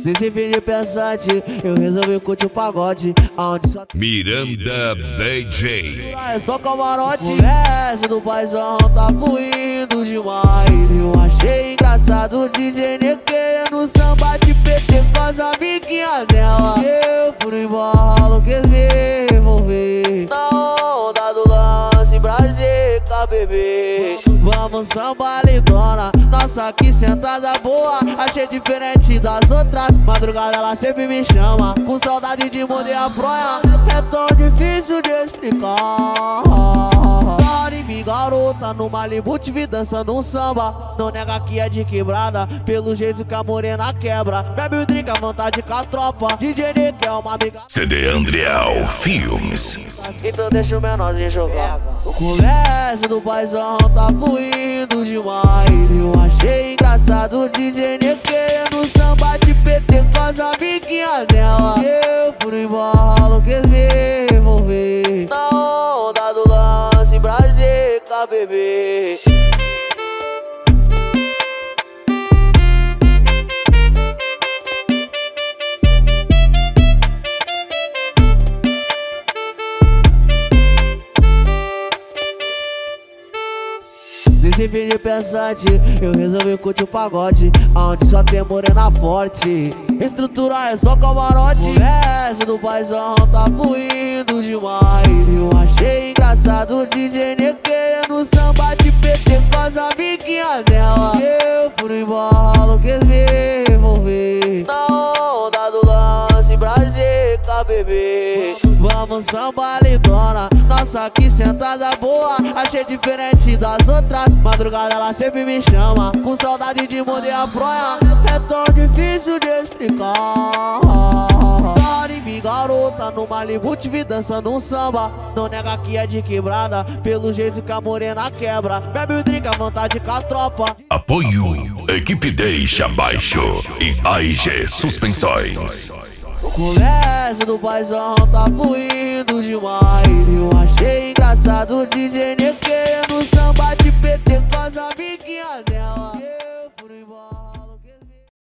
Nesse fim de pensante, eu resolvi curtir o pagode, aonde só Miranda DJ. é só camarote. O verso do paizão tá fluindo demais. Eu achei engraçado o DJ Nê querendo samba de PT com as amiguinhas dela. Eu fui no embalo, quis me envolver na onda do lance, prazer com a bebê. Vamos samba lindona, nossa que sentada boa. Achei diferente das outras, madrugada ela sempre me chama. Com saudade de morder a fronha, é tão difícil de explicar. Sorry, me garota, no Malibu te vi dançando um samba. Não nega que é de quebrada, pelo jeito que a morena quebra. Bebe o drink à vontade com a tropa, DJ Nê que é uma amiga. CD Andriel Filmes. Então deixa o menorzinho jogar. O conversa do paizão tá fluindo demais. Eu achei engraçado o DJ Nê querendo samba de PT com as amiguinhas dela. Eu fui no embalo, quis me envolver na onda do lance, prazer com a bebê. Nesse fim de pensante, eu resolvi curtir o pagode, aonde só tem morena forte. Estrutura é só camarote. O verso do paizão tá fluindo demais. Eu achei engraçado o DJ Nê querendo samba de PT com as amiguinhas dela. Eu fui no embalo, quis me envolver na onda do lance, prazer com a bebê. Vamos samba lindona, nossa que sentada boa. Achei diferente das outras, madrugada ela sempre me chama. Com saudade de morder a fronha, é tão difícil de explicar. Sorry, me garota, no Malibu te vi dançando um samba. Não nega que é de quebrada, pelo jeito que a morena quebra. Bebe o drink à vontade com a tropa. Apoio Equipe Deixa Baixo e AIG Suspensões. O conversa do paizão tá fluindo demais. Eu achei engraçado o DJ